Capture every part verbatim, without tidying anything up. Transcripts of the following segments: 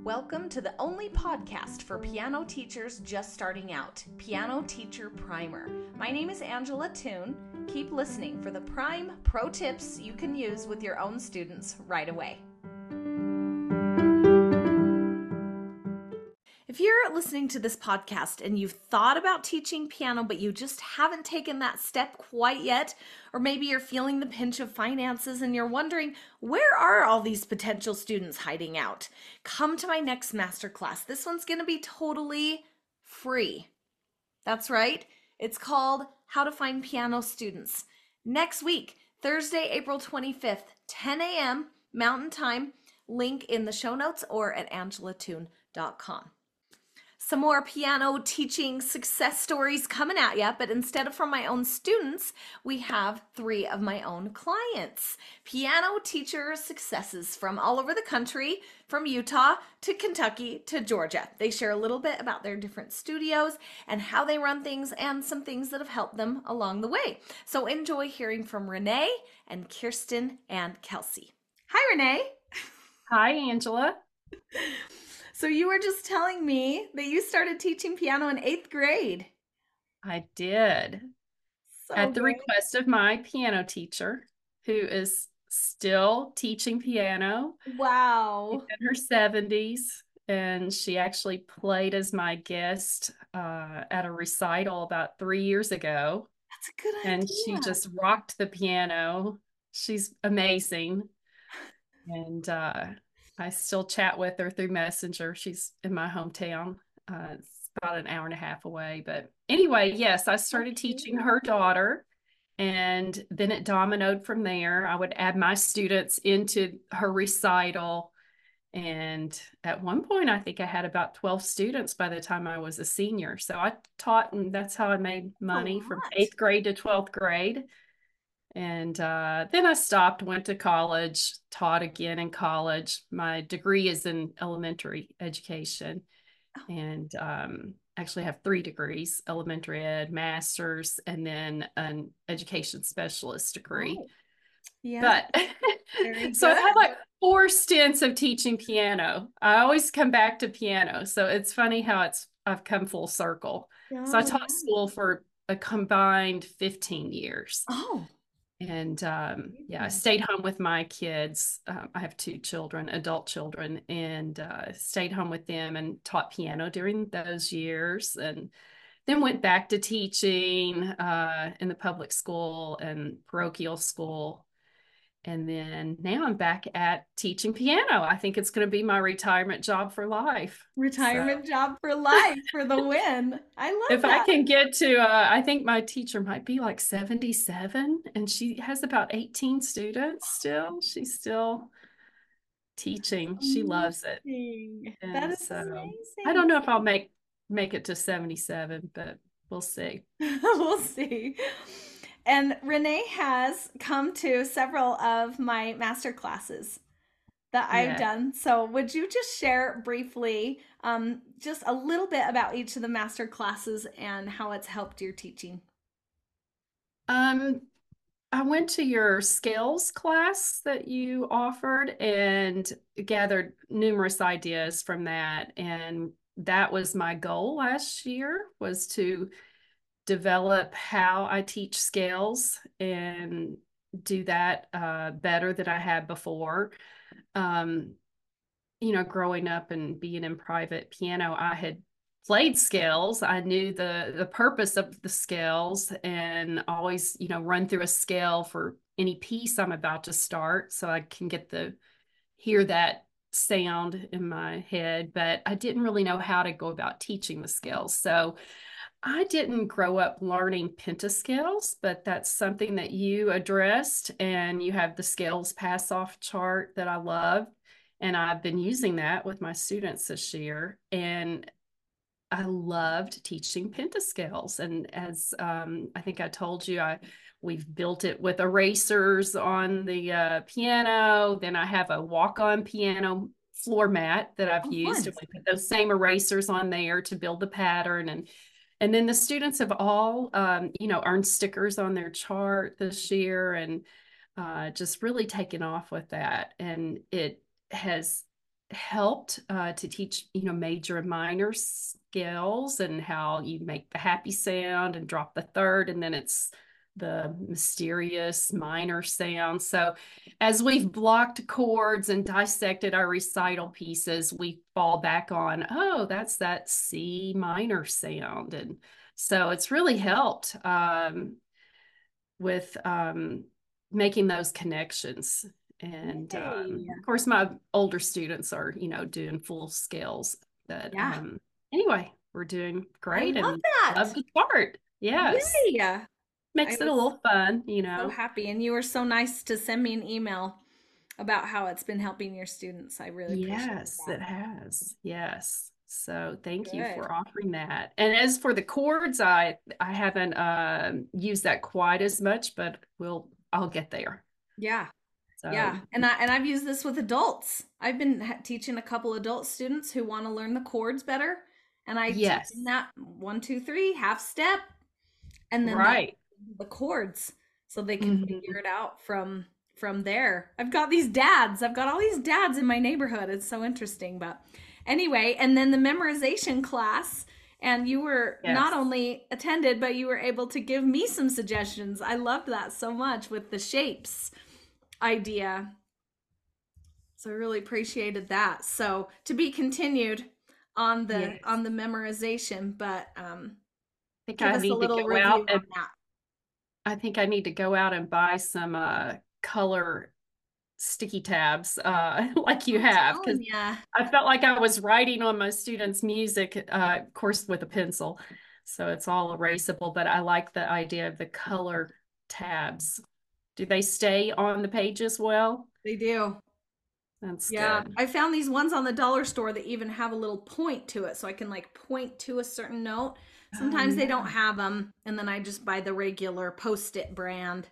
Welcome to the only podcast for piano teachers just starting out, Piano Teacher Primer. My name is Angela Toon. Keep listening for the prime pro tips you can use with your own students right away. If you're listening to this podcast and you've thought about teaching piano, but you just haven't taken that step quite yet, or maybe you're feeling the pinch of finances and you're wondering, where are all these potential students hiding out? Come to my next masterclass. This one's going to be totally free. That's right. It's called How to Find Piano Students. Next week, Thursday, April twenty-fifth, ten a.m. Mountain Time. Link in the show notes or at angela toon dot com. Some more piano teaching success stories coming at you, but instead of from my own students, we have three of my own clients. Piano teacher successes from all over the country, from Utah to Kentucky to Georgia. They share a little bit about their different studios and how they run things and some things that have helped them along the way. So enjoy hearing from Renee and Kirsten and Kelsey. Hi, Renee. Hi, Angela. So you were just telling me that you started teaching piano in eighth grade. I did. So At the good. request of my piano teacher, who is still teaching piano. Wow. She's in her seventies, and she actually played as my guest uh, at a recital about three years ago. That's a good idea. And she just rocked the piano. She's amazing. And uh, I still chat with her through Messenger. She's in my hometown. Uh, it's about an hour and a half away. But anyway, yes, I started Okay. teaching her daughter, and then it dominoed from there. I would add my students into her recital. And at one point, I think I had about twelve students by the time I was a senior. So I taught, and that's how I made money from eighth grade to twelfth grade. And uh, then I stopped, went to college, taught again in college. My degree is in elementary education, and um, actually have three degrees: elementary ed, master's, and then an education specialist degree. Oh. Yeah. But so I've had like four stints of teaching piano. I always come back to piano. So it's funny how it's I've come full circle. Oh, so I taught yeah. school for a combined fifteen years. Oh. And um, yeah, I stayed home with my kids. Um, I have two children, adult children, and uh, stayed home with them and taught piano during those years. And then went back to teaching uh, in the public school and parochial school. And then now I'm back at teaching piano. I think it's going to be my retirement job for life. Retirement so. job for life for the win. I love if that. I can get to, uh, I think my teacher might be like seventy-seven, and she has about eighteen students still. She's still teaching. She loves it. And that is so amazing. I don't know if I'll make make it to seventy-seven, but we'll see. We'll see. And Renee has come to several of my master classes that I've yeah. done. So would you just share briefly um, just a little bit about each of the master classes and how it's helped your teaching? Um, I went to your scales class that you offered and gathered numerous ideas from that. And that was my goal last year, was to develop how I teach scales and do that uh, better than I had before. Um, you know, growing up and being in private piano, I had played scales. I knew the the purpose of the scales and always, you know, run through a scale for any piece I'm about to start so I can get the hear that sound in my head. But I didn't really know how to go about teaching the scales. So I didn't grow up learning pentascales, but that's something that you addressed, and you have the scales pass off chart that I love. And I've been using that with my students this year. And I loved teaching pentascales. And as um, I think I told you, I we've built it with erasers on the uh, piano. Then I have a walk-on piano floor mat that I've oh, used. Fun. And we put those same erasers on there to build the pattern. And And then the students have all, um, you know, earned stickers on their chart this year, and uh, just really taken off with that. And it has helped uh, to teach, you know, major and minor scales and how you make the happy sound and drop the third, and then it's the mysterious minor sound. So as we've blocked chords and dissected our recital pieces, we fall back on, oh, that's that C minor sound. And so it's really helped um, with um, making those connections. And um, Yay. of course, my older students are, you know, doing full scales. But Yeah, um, anyway, we're doing I great love and that. love the chart. Yes, Yay. I makes it a was little fun, you so know. happy. And you were so nice to send me an email about how it's been helping your students. I really appreciate Yes, that. it has. Yes. So thank you Good. for offering that. And as for the chords, I I haven't um used that quite as much, but we'll I'll get there. Yeah. Yeah. So And I and I've used this with adults. I've been ha- teaching a couple adult students who want to learn the chords better. And I teach them yes, that one, two, three, half step, and then that right. the chords so they can Mhm. figure it out from from there. I've got these dads. I've got all these dads in my neighborhood. It's so interesting. But anyway, and then the memorization class, and you were not Yes. only attended, but you were able to give me some suggestions. I loved that so much with the shapes idea. So I really appreciated that. So to be continued on the Yes. on the memorization, but um I think give I us a need to little go out review on and that. I think I need to go out and buy some uh color sticky tabs uh like you I'm have, because telling ya. I felt like I was writing on my students' music, uh, of course, with a pencil. So it's all erasable, but I like the idea of the color tabs. Do they stay on the page as well? They do. That's Yeah, good. I found these ones on the dollar store that even have a little point to it, so I can like point to a certain note. Oh, Sometimes they don't yeah. have them, and then I just buy the regular Post-it brand.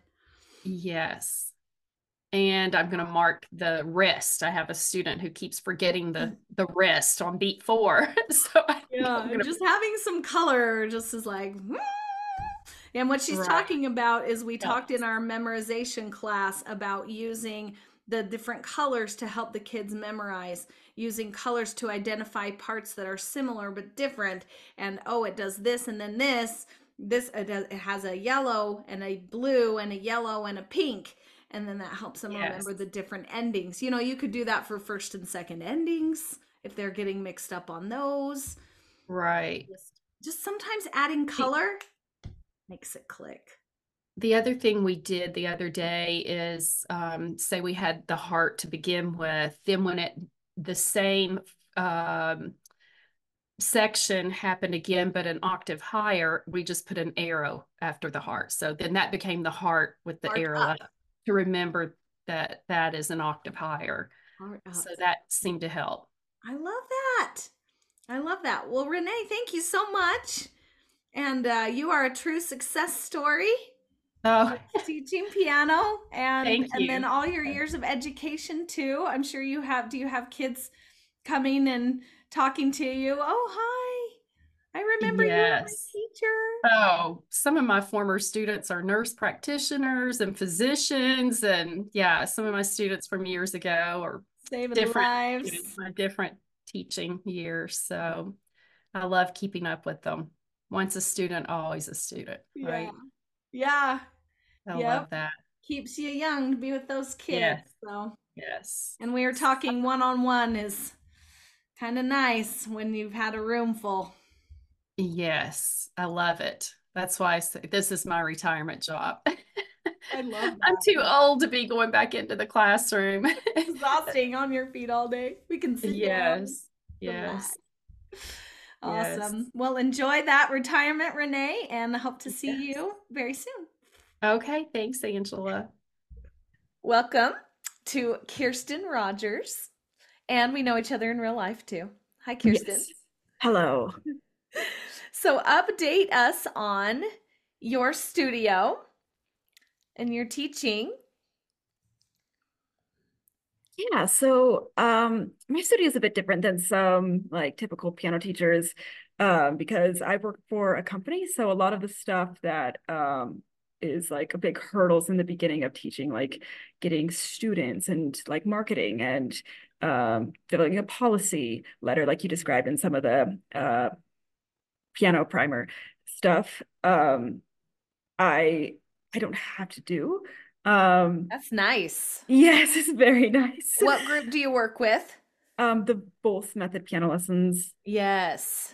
Yes. And I'm going to mark the rest. I have a student who keeps forgetting the the rest on beat four. So I think I'm Yeah, going to, just having some color just is like, "Hmm." And what she's right. talking about is we talked in Helps. our memorization class about using the different colors to help the kids memorize, using colors to identify parts that are similar but different. And oh, it does this and then this. This it, does, it has a yellow and a blue and a yellow and a pink. And then that helps them Yes. remember the different endings. You know, you could do that for first and second endings if they're getting mixed up on those. Right. Just, just sometimes adding The, color makes it click. the other thing we did the other day is um, say we had the heart to begin with, then when it the same um, section happened again, but an octave higher, we just put an arrow after the heart. So then that became the heart with the Heart arrow up. up to remember that that is an octave higher. Heart So up. that seemed to help. I love that. I love that. Well, Renee, thank you so much. And uh, you are a true success story Oh, teaching piano and thank and then you. all your years of education too. I'm sure you have do you have kids coming and talking to you? Oh, hi. I remember you were my Yes. teacher. Oh, some of my former students are nurse practitioners and physicians, and yeah, some of my students from years ago are Saving different, you know, lives. my different teaching years. So I love keeping up with them. Once a student, always a student, Yeah. right? Yeah. I Yep. love that. Keeps you young to be with those kids. Yes, So, yes, and we were talking one on one is kind of nice when you've had a room full. yes. I love it. That's why I say this is my retirement job. I love I'm that. too old to be going back into the classroom. Exhausting on your feet all day. We can sit down, Yes, relax. yes, yes, Awesome. Well, enjoy that retirement, Renee, and I hope to see yes. you very soon. Okay, thanks, Angela. Welcome to Kirsten Rogers. And we know each other in real life too. Hi, Kirsten. Yes. Hello. So, update us on your studio and your teaching. Yeah, so um my studio is a bit different than some like typical piano teachers um because I work for a company, so a lot of the stuff that um is like a big hurdles in the beginning of teaching, like getting students and like marketing and um, filling a policy letter, like you described in some of the uh, piano primer stuff. Um, I I don't have to do. Um, That's nice. yes, it's very nice. What group do you work with? Um, the both method piano lessons. Yes.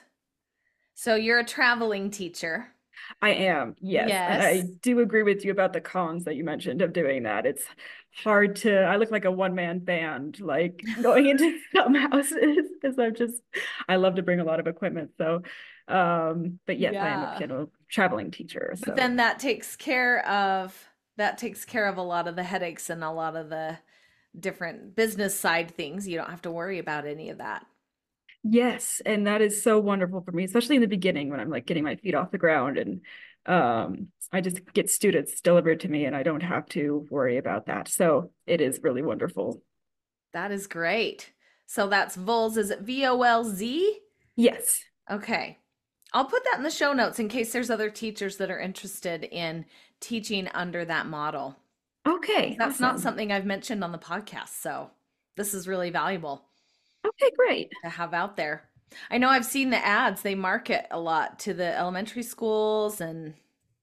So you're a traveling teacher. I am, yes. And I Yes. do agree with you about the cons that you mentioned of doing that. It's hard to, I look like a one-man band, like going into some houses because I'm just, I love to bring a lot of equipment. So, um, but yes, I am a Yeah. piano traveling teacher. But So then that takes care of that takes care of a lot of the headaches and a lot of the different business side things. You don't have to worry about any of that. yes, and that is so wonderful for me, especially in the beginning when I'm like getting my feet off the ground and um I just get students delivered to me and I don't have to worry about that. So it is really wonderful. That is great. So that's Volz. Is it V O L Z? Yes. Okay. I'll put that in the show notes in case there's other teachers that are interested in teaching under that model. Okay, That's not awesome. something I've mentioned on the podcast, so this is really valuable Okay, great. to have out there. I know I've seen the ads, they market a lot to the elementary schools and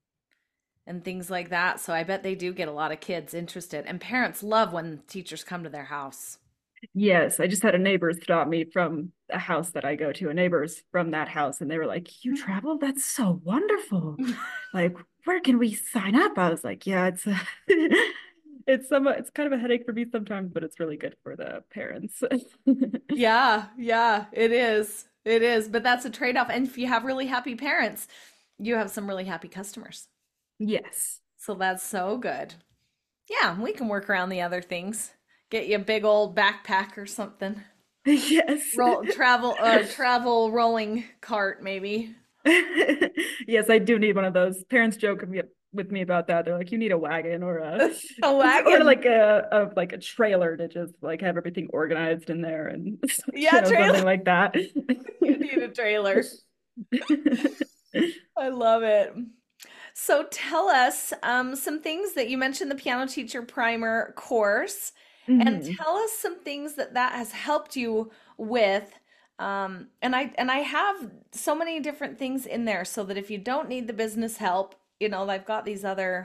and things like that, so I bet they do get a lot of kids interested. And parents love when teachers come to their house. Yes, I just had a neighbor stop me from a house that I go to, a neighbor's from that house, and they were like, "You travel? That's so wonderful. Like, where can we sign up?" I was like, "Yeah, it's a, it's some, it's kind of a headache for me sometimes, but it's really good for the parents." Yeah, yeah, it is. It is, but that's a trade-off. And if you have really happy parents, you have some really happy customers. Yes. So that's so good. Yeah, we can work around the other things. Get you a big old backpack or something. Yes. Roll travel uh travel rolling cart maybe. Yes, I do need one of those. Parents joke with me, with me about that. They're like, "You need a wagon or a A or wagon. like a, a like a trailer to just like have everything organized in there and you Yeah, know trailer. something like that." You need a trailer. I love it. So tell us um, some things that you mentioned the piano teacher primer course, and Mhm. tell us some things that that has helped you with. Um, and I and I have so many different things in there so that if you don't need the business help, you know, I've got these other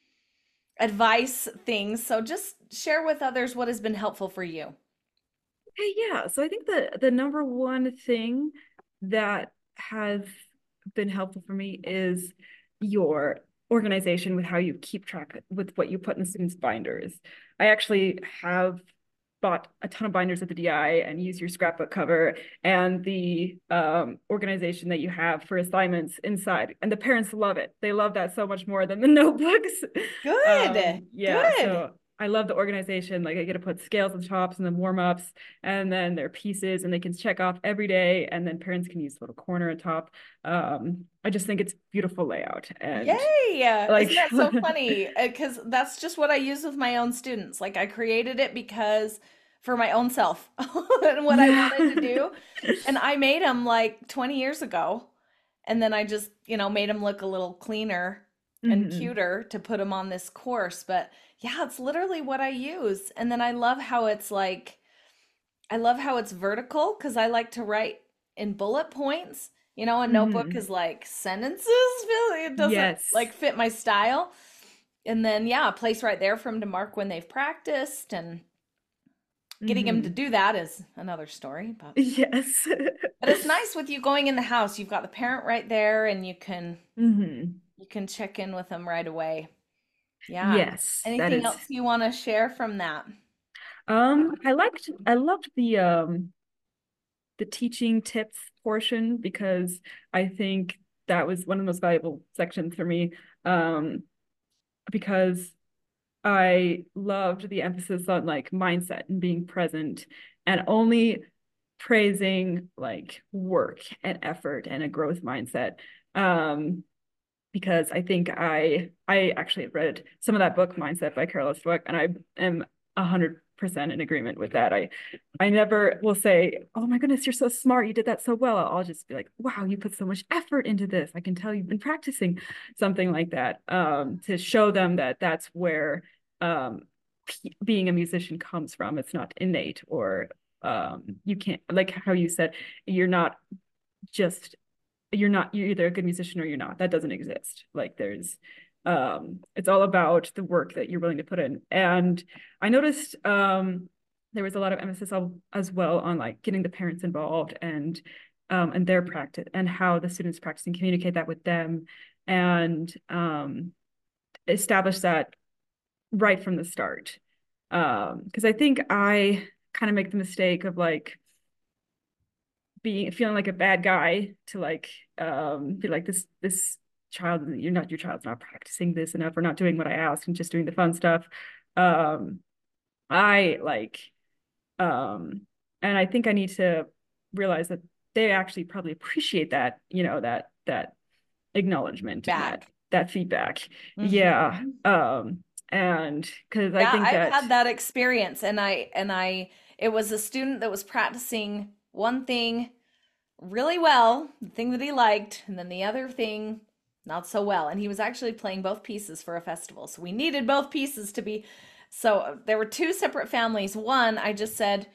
advice things. So just share with others what has been helpful for you. Okay, yeah. So I think the the number one thing that has been helpful for me is your organization with how you keep track with what you put in students' binders. I actually have bought a ton of binders at the D I and use your scrapbook cover and the um, organization that you have for assignments inside. And the parents love it. They love that so much more than the notebooks. Good. Um, yeah, Good. so I love the organization. Like I get to put scales on the tops and then warm-ups and then their pieces and they can check off every day and then parents can use a little corner on top. Um, I just think it's beautiful layout and Yay! like Isn't that so funny? Because that's just what I use with my own students. Like I created it because for my own self and what I yeah. wanted to do. And I made them like twenty years ago. And then I just, you know, made them look a little cleaner and Mhm. cuter to put them on this course. But yeah, it's literally what I use. And then I love how it's like, I love how it's vertical because I like to write in bullet points. You know, a notebook Mhm. is like sentences. It doesn't Yes. like fit my style. And then, yeah, a place right there for them to mark when they've practiced. And getting them to Mhm. do that is another story. But Yes. but it's nice with you going in the house. You've got the parent right there, and you can hmm you can check in with them right away. Yeah. Yes, that Anything is. else you want to share from that? Um, I liked I loved the um the teaching tips portion because I think that was one of the most valuable sections for me. Um, because I loved the emphasis on like mindset and being present and only praising like work and effort and a growth mindset. Um, because I think I I actually read some of that book Mindset by Carol Dweck, and I am a hundred percent in agreement with that. I I never will say, "Oh my goodness, you're so smart. You did that so well." I'll just be like, "Wow, you put so much effort into this. I can tell you've been practicing," something like that, um, to show them that that's where um, being a musician comes from. It's not innate, or um, you can't, like how you said, you're not just you're not you're either a good musician or you're not. That doesn't exist. Like there's um it's all about the work that you're willing to put in. And I noticed um there was a lot of emphasis as well on like getting the parents involved, and um and their practice, and how the students practice and communicate that with them, and um establish that right from the start. Um because I think I kind of make the mistake of like being feeling like a bad guy, to like um be like, this this child, you're not your child's not practicing this enough, or not doing what I asked and just doing the fun stuff. um I like um and I think I need to realize that they actually probably appreciate that, you know, that that acknowledgement and that Back. that feedback. Mhm. Yeah. um and because I Yeah, think I've that had that experience, and I and I it was a student that was practicing one thing really well, the thing that he liked, and then the other thing not so well. And he was actually playing both pieces for a festival. So we needed both pieces to be. So there were two separate families. One, I just said,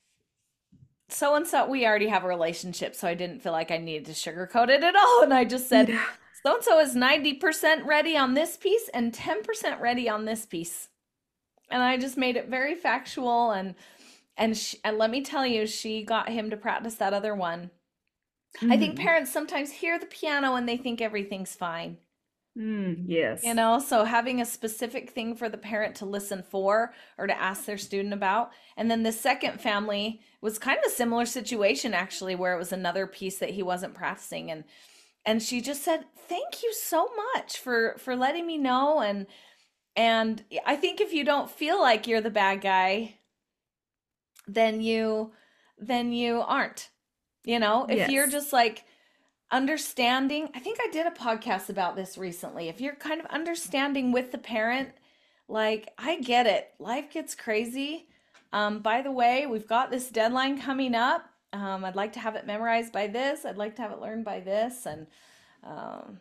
so and so, we already have a relationship, so I didn't feel like I needed to sugarcoat it at all. And I just said, yeah. so and so is ninety percent ready on this piece and ten percent ready on this piece. And I just made it very factual, and and she, and let me tell you, she got him to practice that other one. I think Mhm. parents sometimes hear the piano and they think everything's fine. Mm, yes. You know, so having a specific thing for the parent to listen for or to ask their student about. And then the second family was kind of a similar situation, actually, where it was another piece that he wasn't practicing. And and she just said, "Thank you so much for for letting me know." And and I think if you don't feel like you're the bad guy, then you then you aren't. You know, if you're Yes. just like understanding, I think I did a podcast about this recently. If you're kind of understanding with the parent, like, I get it, life gets crazy. Um, by the way, we've got this deadline coming up. Um, I'd like to have it memorized by this. I'd like to have it learned by this, and um,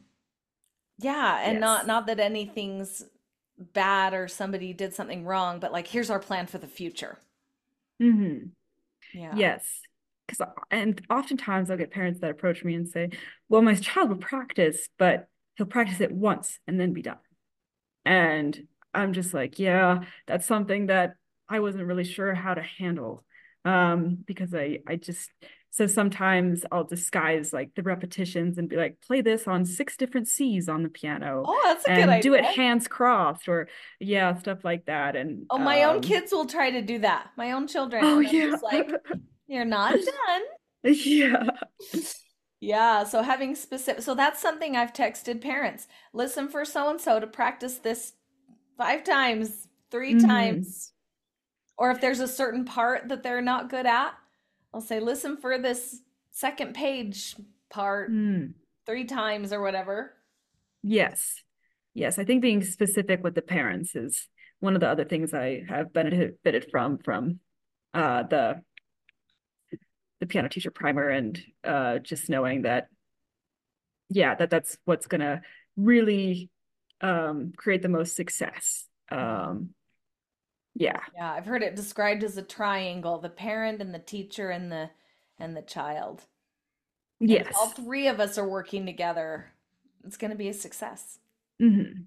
yeah, and not Yes. not that anything's bad or somebody did something wrong, but like, here's our plan for the future. Mm-hmm. Yeah. Yes. Because, and oftentimes I'll get parents that approach me and say, well, my child will practice, but he'll practice it once and then be done. And I'm just like, yeah, that's something that I wasn't really sure how to handle. Um, because I, I just, so sometimes I'll disguise like the repetitions and be like, play this on six different C's on the piano Oh, that's a good and do it idea. hands crossed, or yeah, stuff like that. And Oh, my own um, kids will try to do that. My own children. oh And I'm yeah. just like, you're not done. Yeah. Yeah, so having specific, so that's something I've texted parents. Listen for so and so to practice this five times, three Mm-hmm. times. Or if there's a certain part that they're not good at, I'll say, listen for this second page part Mm. three times or whatever. Yes. Yes. I think being specific with the parents is one of the other things I have benefited from from uh, the the piano teacher primer, and uh, just knowing that, yeah, that that's what's gonna really um, create the most success. Um, yeah. Yeah, I've heard it described as a triangle, the parent and the teacher and the and the child. And if all Yes. three of us are working together, it's going to be a success. Mm-hmm.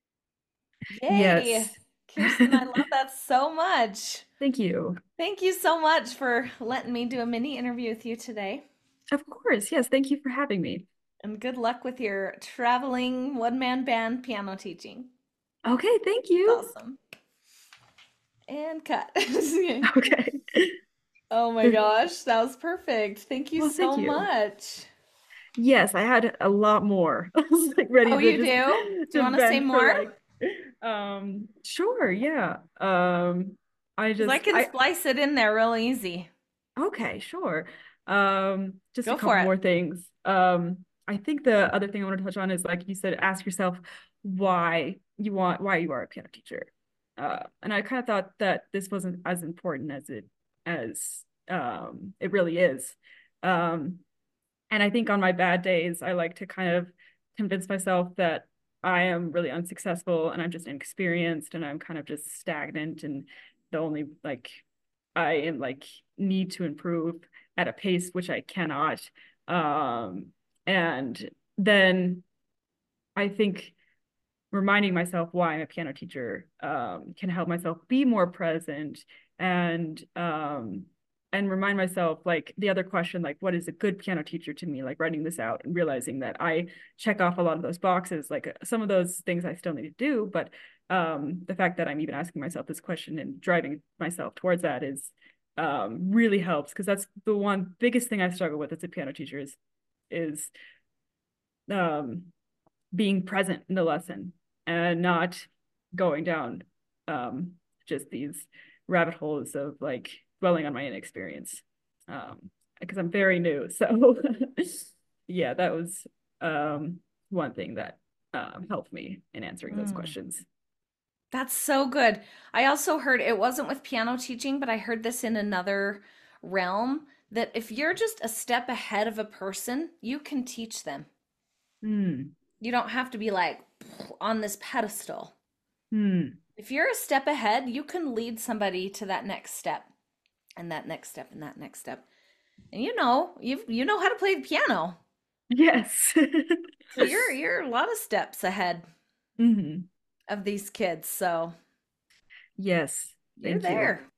Yay! Yes. Kirsten, I love that so much. Thank you. Thank you so much for letting me do a mini interview with you today. Of course. Yes. Thank you for having me. And good luck with your traveling one-man band piano teaching. Okay. Thank you. It's awesome. And cut. Okay. Oh my gosh, that was perfect. Thank you Well, so thank you. much. Yes, I had a lot more. I was like ready Oh, to you just do? Do you to want to say vent for more? like um sure, yeah. Um I Because I just can I splice it in there real easy. okay, sure. Um just a Go for couple it. more things. Um I think the other thing I want to touch on is, like you said, ask yourself why you want why you are a piano teacher. uh, and I kind of thought that this wasn't as important as it as um, it really is. Um, and I think on my bad days, I like to kind of convince myself that I am really unsuccessful and I'm just inexperienced and I'm kind of just stagnant and the only like I am like need to improve at a pace which I cannot. Um, and then I think reminding myself why I'm a piano teacher um, can help myself be more present and um, and remind myself like the other question, like what is a good piano teacher to me, like writing this out and realizing that I check off a lot of those boxes. Like some of those things I still need to do, but um, the fact that I'm even asking myself this question and driving myself towards that is um, really helps, because that's the one biggest thing I struggle with as a piano teacher is is um, being present in the lesson and not going down um, just these rabbit holes of like dwelling on my inexperience, um, because I'm very new. So yeah, that was um, one thing that um, helped me in answering those Mm. questions. That's so good. I also heard it wasn't with piano teaching, but I heard this in another realm that if you're just a step ahead of a person, you can teach them. Hmm. You don't have to be like on this pedestal. Hmm. If you're a step ahead, you can lead somebody to that next step and that next step and that next step. And you know, you you know how to play the piano. Yes. So you're you're a lot of steps ahead Hmm. of these kids. So Yes. you're Thank you. there.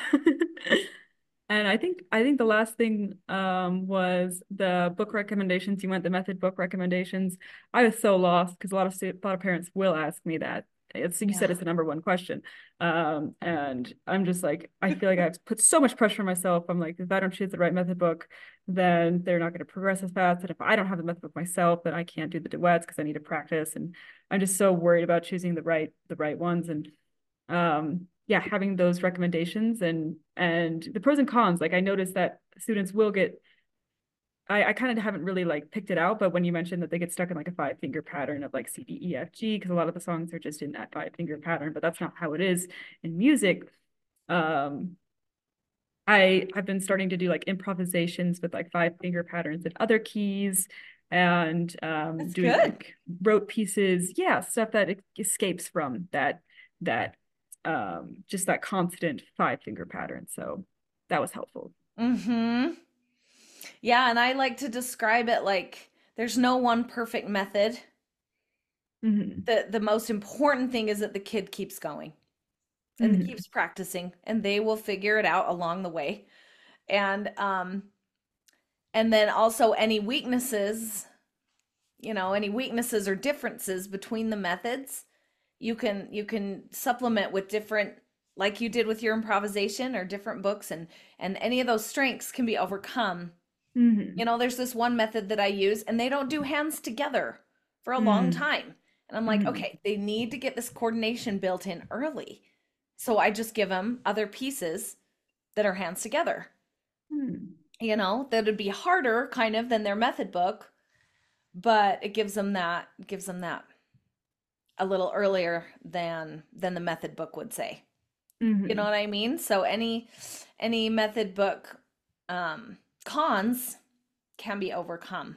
And I think I think the last thing um, was the book recommendations. You went the method book recommendations. I was so lost because a lot of stu- a lot of parents will ask me that. It's you said Yeah. it's the number one question, um, and I'm just like I feel like I have to put so much pressure on myself. I'm like, if I don't choose the right method book, then they're not going to progress as fast. And if I don't have the method book myself, then I can't do the duets because I need to practice. And I'm just so worried about choosing the right the right ones. And um yeah, having those recommendations and and the pros and cons, like I noticed that students will get i i kind of haven't really like picked it out, but when you mentioned that they get stuck in like a five finger pattern of like C D E F G, because a lot of the songs are just in that five finger pattern, but that's not how it is in music. um I I've been starting to do like improvisations with like five finger patterns and other keys, and um That's doing good. like rote pieces, yeah, stuff that e- escapes from that that um just that constant five finger pattern. So that was helpful. Mm-hmm. Yeah, and I like to describe it like there's no one perfect method. Hmm. The the most important thing is that the kid keeps going and Hmm. keeps practicing and they will figure it out along the way. And um and then also any weaknesses, you know, any weaknesses or differences between the methods, you can you can supplement with different, like you did with your improvisation or different books, and and any of those strengths can be overcome. You Hmm. know, there's this one method that I use and they don't do hands together for a long Hmm. time. And I'm like, Hmm. okay, they need to get this coordination built in early. So I just give them other pieces that are hands together. Hmm. You know, that would be harder kind of than their method book, but it gives them that gives them that a little earlier than than the method book would say. You know Hmm. what I mean? So any any method book um cons can be overcome.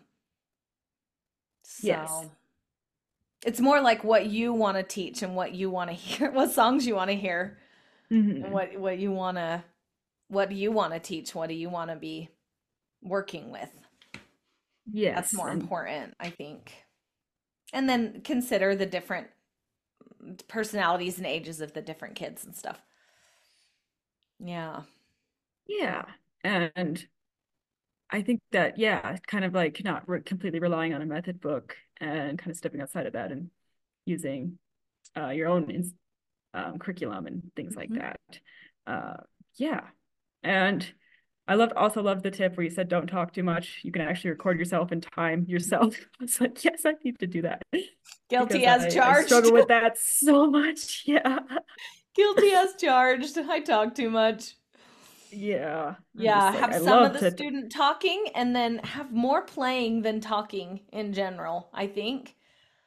Yes. So it's more like what you want to teach and what you want to hear, what songs you want to hear, and Hmm. what what you want to what do you want to teach? What do you want to be working with? That's Yes. more And important, I think. And then consider the different personalities and ages of the different kids and stuff. Yeah. yeah. And I think that, yeah, kind of like not re completely relying on a method book and kind of stepping outside of that and using uh, your own in um, curriculum and things like Mhm. that. Uh, yeah. And I loved also loved the tip where you said don't talk too much. You can actually record yourself and time yourself. I was like, yes, I need to do that Guilty because as I I charged. struggle with that so much. Yeah. Guilty as charged. I talk too much. Yeah. I'm Yeah, just like have I some of love the to. student talking and then have more playing than talking in general, I think.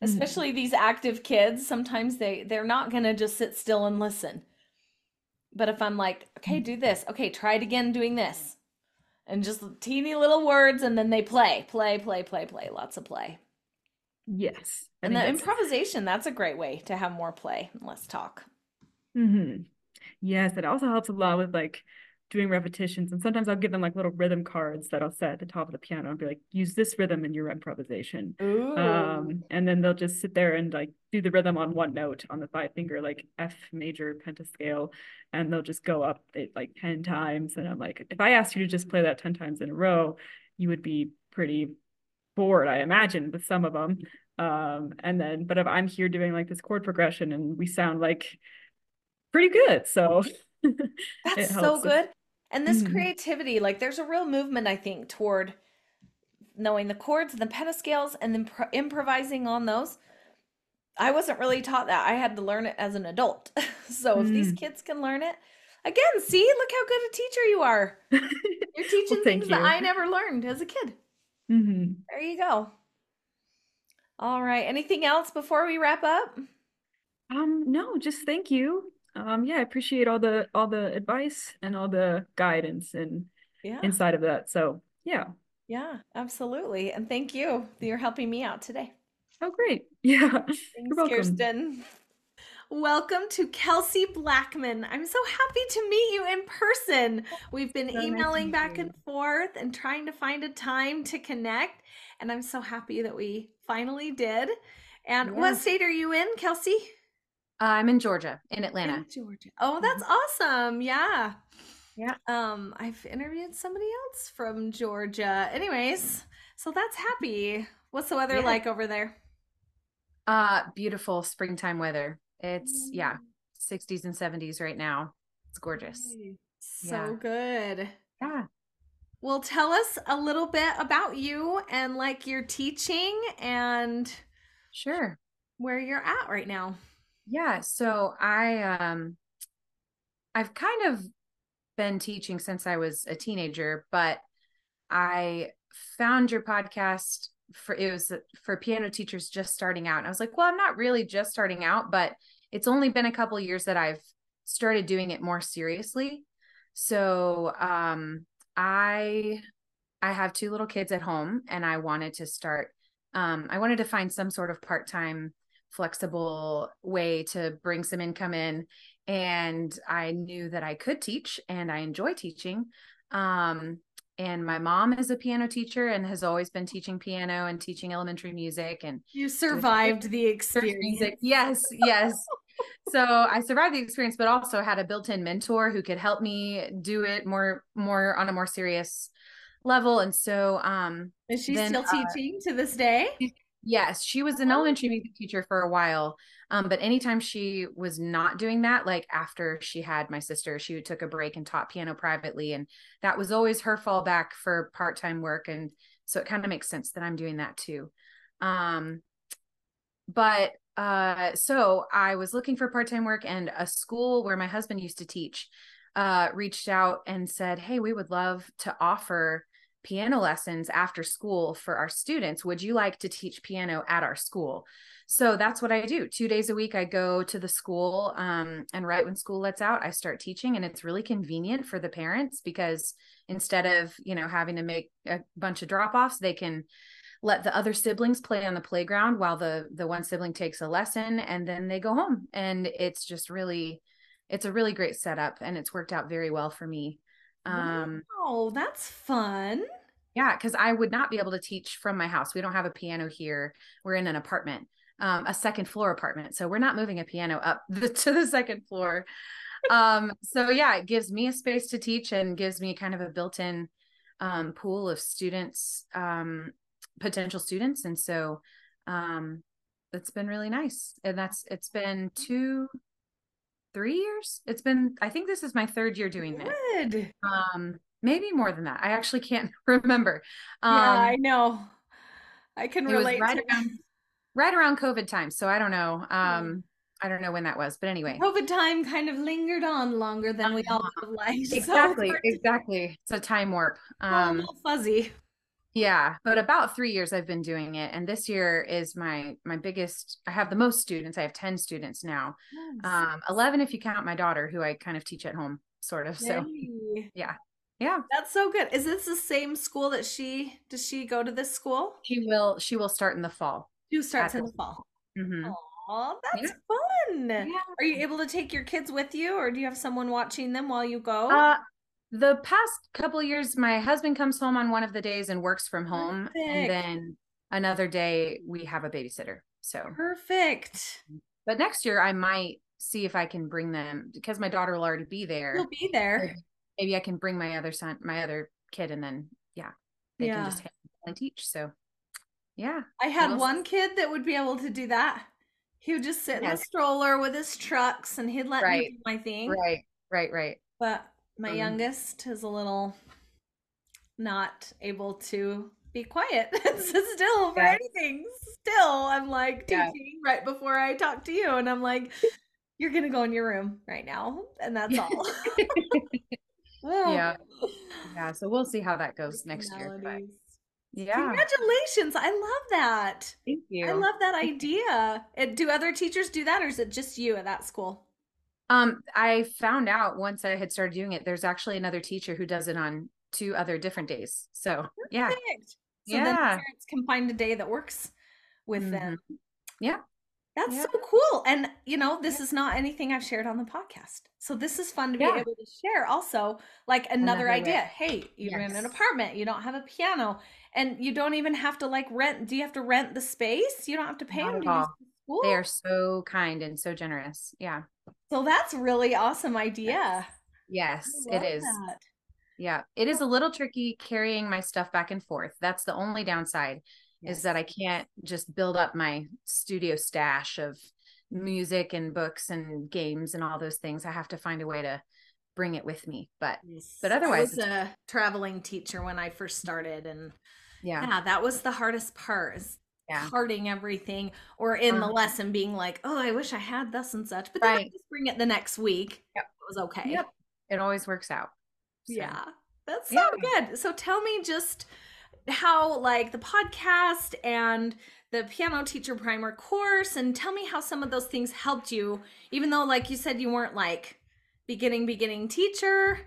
Mhm. Especially these active kids, sometimes they they're not going to just sit still and listen. But if I'm like, okay, do this. Okay, try it again doing this. And just teeny little words, and then they play, play, play, play, play, lots of play. Yes, I And think the that's. improvisation, that's a great way to have more play and less talk. Hmm. Yes, it also helps a lot with like doing repetitions. And sometimes I'll give them like little rhythm cards that I'll set at the top of the piano and be like, use this rhythm in your improvisation. Ooh. Um, and then they'll just sit there and like do the rhythm on one note on the five finger, like F major pentascale, and they'll just go up it like ten times. And I'm like, if I asked you to just play that ten times in a row, you would be pretty bored, I imagine, with some of them. Um, and then, but if I'm here doing like this chord progression and we sound like pretty good. So That's it so helps. good. And this Mhm. creativity, like there's a real movement, I think, toward knowing the chords and the pentascales and then pro- improvising on those. I wasn't really taught that. I had to learn it as an adult. So if these Mm. kids can learn it, again, see, look how good a teacher you are. You're Well, teaching thank things that you. I never learned as a kid. Hmm. There you go. All right. Anything else before we wrap up? Um, no, just thank you. Um, yeah, I appreciate all the all the advice and all the guidance and Yeah. inside of that. So yeah. Yeah, absolutely. And thank you. You're helping me out today. Oh, great. Yeah. You're Thanks, welcome. Kirsten. Welcome to Kelsey Blackman. I'm so happy to meet you in person. We've been So nice to emailing meet back and you. forth and trying to find a time to connect. And I'm so happy that we finally did. And what Yeah. state are you in, Kelsey? I'm in Georgia, in Atlanta. In Georgia. Oh, that's Mhm. awesome. Yeah. Yeah. Um, I've interviewed somebody else from Georgia. Anyways, so that's happy. What's the weather Yeah. like over there? Uh, beautiful springtime weather. It's yeah, sixties and seventies right now. It's gorgeous. Yay. Yeah. So good. Yeah. Well, tell us a little bit about you and like your teaching and Sure. where you're at right now. Yeah. So I um I've kind of been teaching since I was a teenager, but I found your podcast for it was for piano teachers just starting out. And I was like, well, I'm not really just starting out, but it's only been a couple of years that I've started doing it more seriously. So um I I have two little kids at home and I wanted to start um I wanted to find some sort of part-time flexible way to bring some income in, and I knew that I could teach and I enjoy teaching. Um and my mom is a piano teacher and has always been teaching piano and teaching elementary music and You doing survived the church experience. music. Yes, yes. So I survived the experience, but also had a built-in mentor who could help me do it more, more on a more serious level. And so um, Is she then, still uh, teaching to this day? yes, she was an elementary music teacher for a while. Um, but anytime she was not doing that, like after she had my sister, she took a break and taught piano privately. And that was always her fallback for part-time work. And so it kind of makes sense that I'm doing that too. Um, but uh so I was looking for part-time work, and a school where my husband used to teach uh reached out and said, hey, we would love to offer piano lessons after school for our students. Would you like to teach piano at our school? So that's what I do. Two days a week I go to the school, um, and right when school lets out I start teaching. And it's really convenient for the parents because instead of, you know, having to make a bunch of drop-offs, they can let the other siblings play on the playground while the the one sibling takes a lesson, and then they go home. And it's just really it's a really great setup, and it's worked out very well for me. Um Wow, that's fun. yeah, because I would not be able to teach from my house. We don't have a piano here. We're in an apartment, um, a second floor apartment. So we're not moving a piano up the, to the second floor. Um, so yeah, it gives me a space to teach and gives me kind of a built-in um, pool of students, um, potential students. And so um, it's been really nice. And that's, it's been two, three years. It's been, I think this is my third year doing it. Good. Um, maybe more than that. I actually can't remember. Yeah, Um, I know. I can it was relate right to that. around, right around COVID time. So I don't know. Yeah. Um, I don't know when that was, but anyway. COVID time kind of lingered on longer than we all Uh-huh. would have liked. So it's Exactly, hard to, it's exactly. It's a time warp. all a Um, little fuzzy. Yeah, but about three years I've been doing it, and this year is my my biggest. I have the most students. I have ten students now, Nice. um, eleven if you count my daughter, who I kind of teach at home, sort of. So Yay. yeah, yeah. That's so good. Is this the same school that she, does she go to this school? She will she will start in the fall. She starts At in the- the fall. Mhm. Oh, Yeah. that's fun. Yeah. Are you able to take your kids with you, or do you have someone watching them while you go? Uh, the past couple of years, my husband comes home on one of the days and works from home, and Perfect. then another day we have a babysitter. So, Perfect. but next year I might see if I can bring them, because my daughter will already be there. You'll be there. Maybe, maybe I can bring my other son, my other kid, and then yeah, they Yeah. can just hang out and teach. So, yeah, I had We'll one see. kid that would be able to do that. He would just sit in the Yes. stroller with his trucks and he'd let me Right. do my thing. right, right, right. But my Mhm. youngest is a little not able to be quiet and sit still for Yes. anything. Still, I'm like Yeah. teaching right before I talk to you, and I'm like, you're gonna go in your room right now, and that's all. Yeah, yeah. So we'll see how that goes next year. But Personalities. yeah, Congratulations. I love that. thank you. I love that idea. And do other teachers do that, or is it just you at that school? Um, I found out once I had started doing it, there's actually another teacher who does it on two other different days. So yeah, Perfect. So then the Yeah. parents can find a day that works with them. Mhm. Yeah. That's Yeah. so cool. And you know, this is not anything I've shared on the podcast. So this is fun to be Yeah. able to share also, like another Another way. idea. Hey, you rent an Yes. apartment, you don't have a piano, and you don't even have to like rent. Do you have to rent the space? You don't have to pay Not them at to use all. the school. They are so kind and so generous. Yeah. So that's really awesome idea. Yes, I it love is. that. Yeah. It is a little tricky carrying my stuff back and forth. That's the only downside, is Yes. that I can't just build up my studio stash of music and books and games and all those things. I have to find a way to bring it with me. But Yes. but I otherwise, was it's- a traveling teacher when I first started, and yeah. yeah, that was the hardest part, is Yeah. carting everything, or in the Uh-huh. lesson being like, oh, I wish I had this and such. But then I Right. just bring it the next week. Yep. It was okay. Yep. It always works out. So, Yeah. That's so Yeah. good. So tell me just how, like, the podcast and the piano teacher primer course, and tell me how some of those things helped you, even though, like you said, you weren't like beginning, beginning teacher.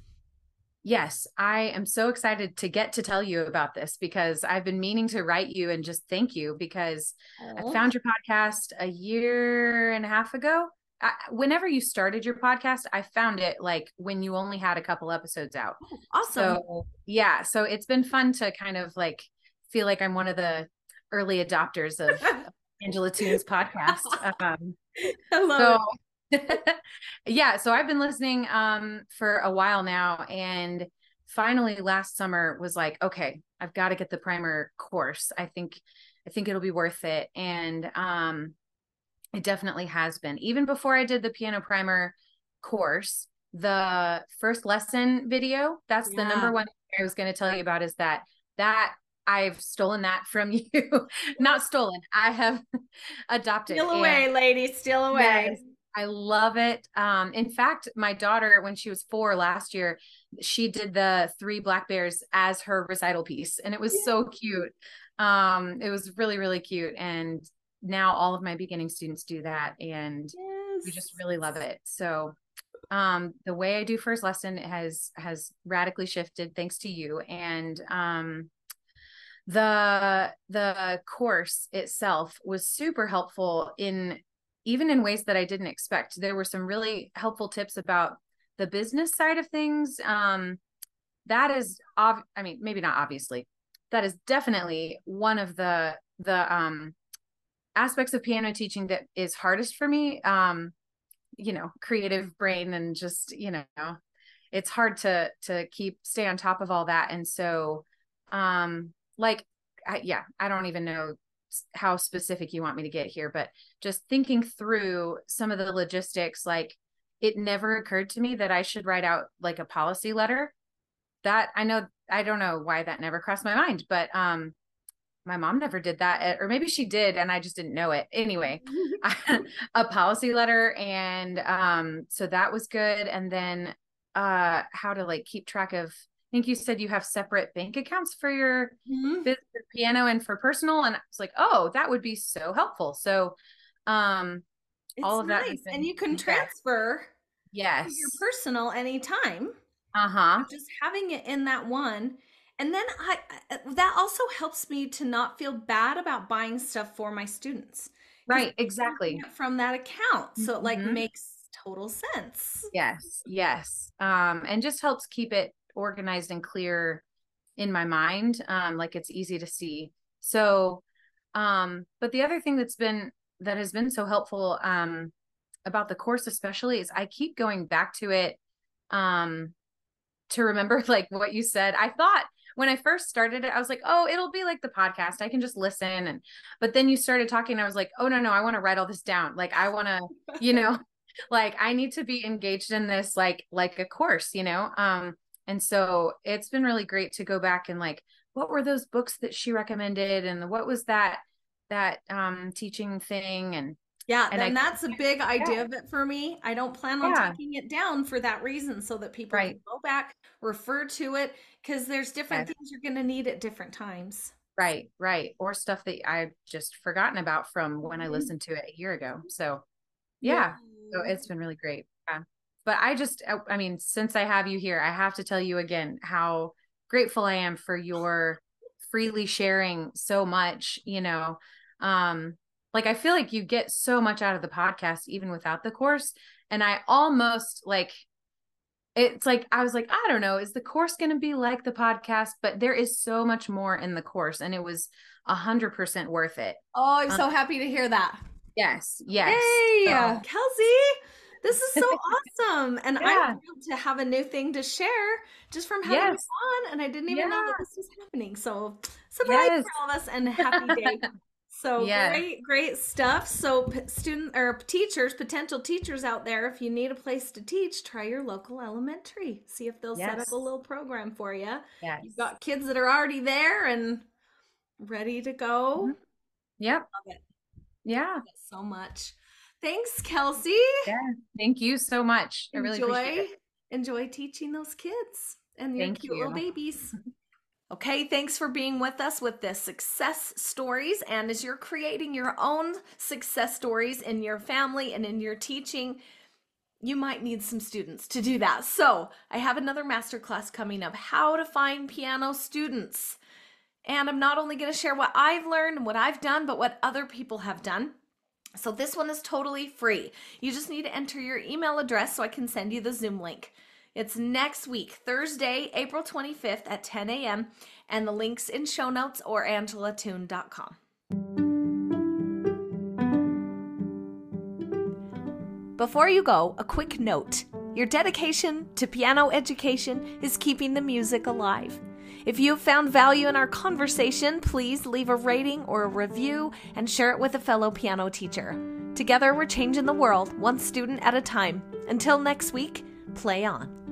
Yes, I am so excited to get to tell you about this, because I've been meaning to write you and just thank you, because I Oh. found your podcast a year and a half ago. I, whenever you started your podcast, I found it like when you only had a couple episodes out. Oh, awesome. So yeah, so it's been fun to kind of like feel like I'm one of the early adopters of Angela Tunes podcast. Um, I love so it. yeah, so I've been listening um for a while now, and finally last summer was like, okay, I've got to get the primer course. I think I think it'll be worth it. And um it definitely has been. Even before I did the piano primer course, the first lesson video, that's the Yeah. number one thing I was going to tell you about, is that that I've stolen that from you. Not stolen. I have adopted. Steal and- away, lady. Steal away. Yes, I love it. Um, in fact, my daughter, when she was four last year, she did the Three Black Bears as her recital piece, and it was so cute. Um, it was really, really cute. And now all of my beginning students do that, and Yes. we just really love it. So um, the way I do first lesson has has radically shifted thanks to you. And um, the the course itself was super helpful, in even in ways that I didn't expect. There were some really helpful tips about the business side of things. Um, that is, ob- I mean, maybe not obviously, that is definitely one of the the um, aspects of piano teaching that is hardest for me. Um, you know, creative brain, and just, you know, it's hard to to keep stay on top of all that. And so, um, like, I, yeah, I don't even know how specific you want me to get here, but just thinking through some of the logistics, like, it never occurred to me that I should write out like a policy letter. That I know, I don't know why that never crossed my mind, but um, my mom never did that, or maybe she did and I just didn't know it. Anyway, a policy letter. And um, so that was good. And then uh, how to like keep track of think you said you have separate bank accounts for your Mhm. business piano and for personal. And I was like, oh, that would be so helpful. So, um, It's all of that has nice. been, And you can yes, transfer to your yes, personal anytime. uh-huh, Just having it in that one. And then I I- that also helps me to not feel bad about buying stuff for my students. Because right, exactly. from that account. So it like Mhm. makes total sense. Yes, yes. Um, and just helps keep it organized and clear in my mind. Um, like it's easy to see. So, um, but the other thing that's been that has been so helpful um about the course especially is I keep going back to it um to remember like what you said. I thought when I first started it, I was like, oh, it'll be like the podcast. I can just listen. And but then you started talking, I was like, oh no, no, I want to write all this down. Like I want to, you know, like I need to be engaged in this like like a course, you know. Um, and so it's been really great to go back and like, what were those books that she recommended, and what was that that um teaching thing, and Yeah, and then I that's a big idea yeah, of it for me. I don't plan on yeah, taking it down for that reason, so that people can right, go back, refer to it, because there's different yes. things you're going to need at different times. Right, right. Or stuff that I've just forgotten about from when I Mhm. listened to it a year ago. So, Yeah. yeah. So it's been really great. Yeah. But I just, I, I mean, since I have you here, I have to tell you again how grateful I am for your freely sharing so much, you know. Um, like I feel like you get so much out of the podcast even without the course. And I almost like it's like I was like, I don't know, is the course going to be like the podcast? But there is so much more in the course, and it was a hundred percent worth it. Oh, I'm Um, so happy to hear that. yes, yes. Yay, So, Kelsey, this is so awesome. And I'm yeah, thrilled to have a new thing to share just from having you yes, on. And I didn't even know that yeah, this was happening. So surprise yes, for all of us and happy day. So yes, great, great stuff. So p- student or teachers, potential teachers out there, if you need a place to teach, try your local elementary. See if they'll set up yes, a little program for you. yes. You've got kids that are already there and ready to go. Mhm. Yep, Love it. yeah, Love it so much. Thanks, Kelsey. yeah. Thank you so much. I really appreciate Enjoy, it. enjoy teaching those kids and your Thank cute little you. babies. Okay, thanks for being with us with the success stories. And as you're creating your own success stories in your family and in your teaching, you might need some students to do that. So I have another masterclass coming up, how to find piano students. And I'm not only going to share what I've learned and what I've done, but what other people have done. So this one is totally free. You just need to enter your email address so I can send you the Zoom link. It's next week, Thursday, April twenty-fifth at ten a.m. and the link's in show notes or angela toon dot com. Before you go, a quick note. Your dedication to piano education is keeping the music alive. If you have found value in our conversation, please leave a rating or a review and share it with a fellow piano teacher. Together, we're changing the world, one student at a time. Until next week, play on.